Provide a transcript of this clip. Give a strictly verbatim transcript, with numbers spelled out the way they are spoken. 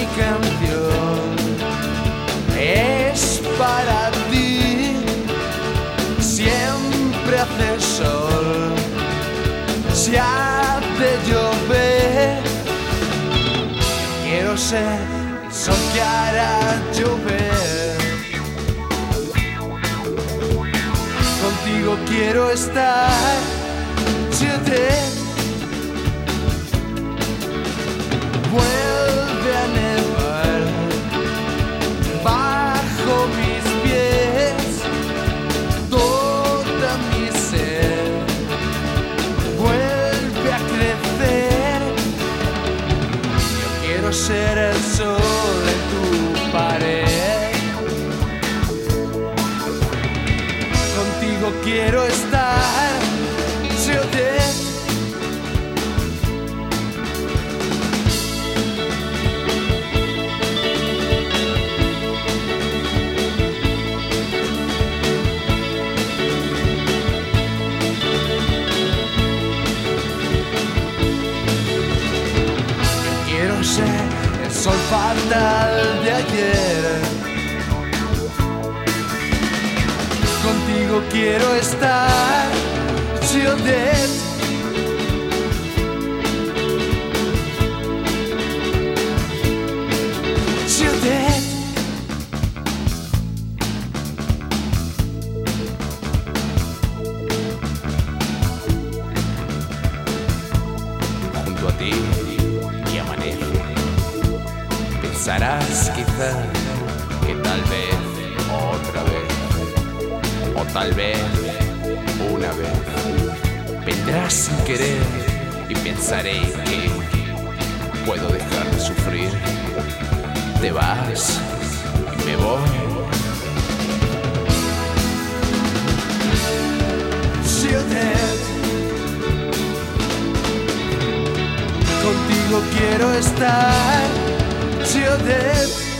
mi canción es para ti. Siempre hace sol, si hace llover. Quiero ser el sol que hará llover. Contigo quiero estar. Siete. Vuelve a nevar bajo mis pies. Toda mi ser vuelve a crecer. Yo quiero ser el sol en tu pared. Contigo quiero estar. Siete. El sol fatal de ayer. Contigo quiero estar. Ciudad. Ciudad. Junto a ti y amanece. Pensarás quizá que tal vez, otra vez, o tal vez, una vez, vendrás sin querer y pensaré que puedo dejar de sufrir. Te vas y me voy. Ciudad. Contigo quiero estar. Ciudad.